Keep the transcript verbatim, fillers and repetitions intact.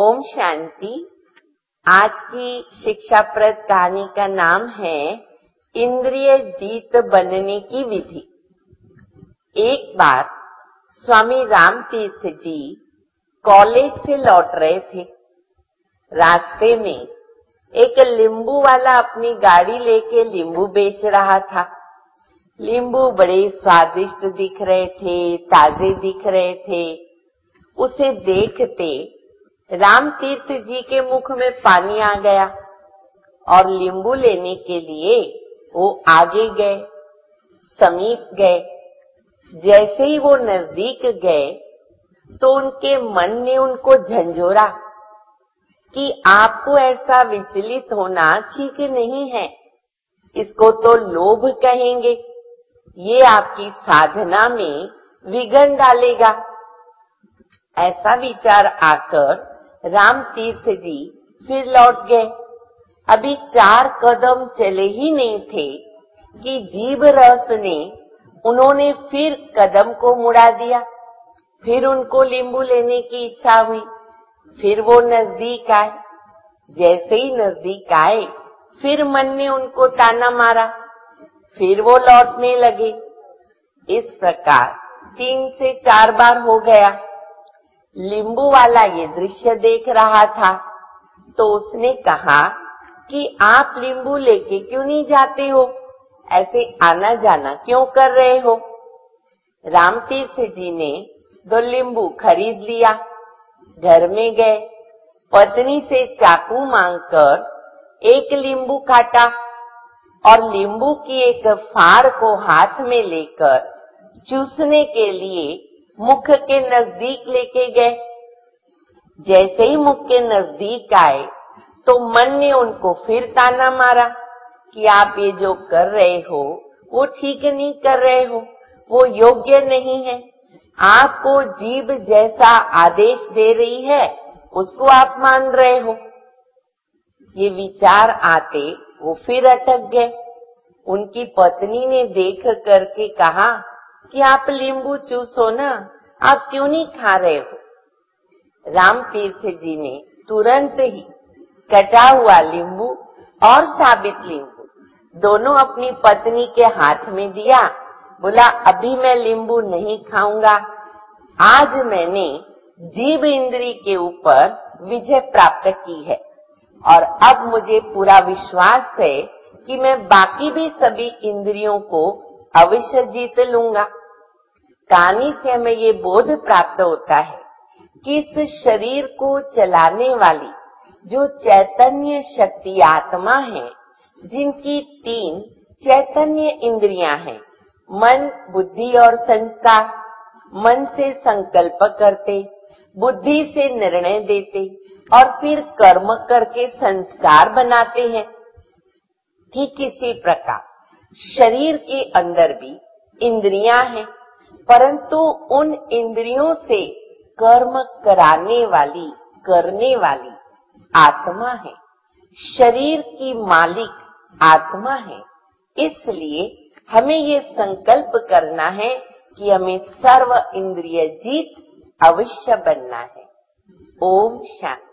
ओम शांति। आज की शिक्षाप्रद कहानी का नाम है इंद्रिय जीत बनने की विधि। एक बार स्वामी राम तीर्थ जी कॉलेज से लौट रहे थे। रास्ते में एक लींबू वाला अपनी गाड़ी लेके लींबू बेच रहा था। लींबू बड़े स्वादिष्ट दिख रहे थे, ताजे दिख रहे थे। उसे देखते राम तीर्थ जी के मुख में पानी आ गया और लींबू लेने के लिए वो आगे गए, समीप गए। जैसे ही वो नजदीक गए तो उनके मन ने उनको झंझोरा कि आपको ऐसा विचलित होना ठीक नहीं है, इसको तो लोभ कहेंगे, ये आपकी साधना में विघ्न डालेगा। ऐसा विचार आकर राम तीर्थ जी फिर लौट गए। अभी चार कदम चले ही नहीं थे कि जीभ रस ने उन्होंने फिर कदम को मुड़ा दिया। फिर उनको लींबू लेने की इच्छा हुई। फिर वो नजदीक आए। जैसे ही नजदीक आए फिर मन ने उनको ताना मारा। फिर वो लौटने लगे। इस प्रकार तीन से चार बार हो गया। लींबू वाला ये दृश्य देख रहा था तो उसने कहा कि आप लींबू लेके क्यों नहीं जाते हो, ऐसे आना जाना क्यों कर रहे हो। राम तीर्थ जी ने दो लींबू खरीद लिया। घर में गए, पत्नी से चाकू मांगकर एक लींबू काटा और लींबू की एक फाड़ को हाथ में लेकर चूसने के लिए मुख के नजदीक लेके गए। जैसे ही मुख के नजदीक आए तो मन ने उनको फिर ताना मारा कि आप ये जो कर रहे हो वो ठीक नहीं कर रहे हो, वो योग्य नहीं है। आपको जीभ जैसा आदेश दे रही है उसको आप मान रहे हो। ये विचार आते वो फिर अटक गए। उनकी पत्नी ने देख करके कहा कि आप लींबू चूसो ना, आप क्यों नहीं खा रहे हो। राम तीर्थ जी ने तुरंत ही कटा हुआ लींबू और साबित लींबू दोनों अपनी पत्नी के हाथ में दिया। बोला, अभी मैं लींबू नहीं खाऊंगा। आज मैंने जीभ इंद्री के ऊपर विजय प्राप्त की है और अब मुझे पूरा विश्वास है कि मैं बाकी भी सभी इंद्रियों को अवश्य जीत लूंगा। कहानी से हमें ये बोध प्राप्त होता है कि इस शरीर को चलाने वाली जो चैतन्य शक्ति आत्मा है, जिनकी तीन चैतन्य इंद्रियां हैं, मन, बुद्धि और संस्कार। मन से संकल्प करते, बुद्धि से निर्णय देते और फिर कर्म करके संस्कार बनाते हैं। ठीक इसी प्रकार शरीर के अंदर भी इंद्रियां हैं, परंतु उन इंद्रियों से कर्म कराने वाली, करने वाली आत्मा है। शरीर की मालिक आत्मा है। इसलिए हमें ये संकल्प करना है कि हमें सर्व इंद्रिय जीत अवश्य बनना है। ओम शांति।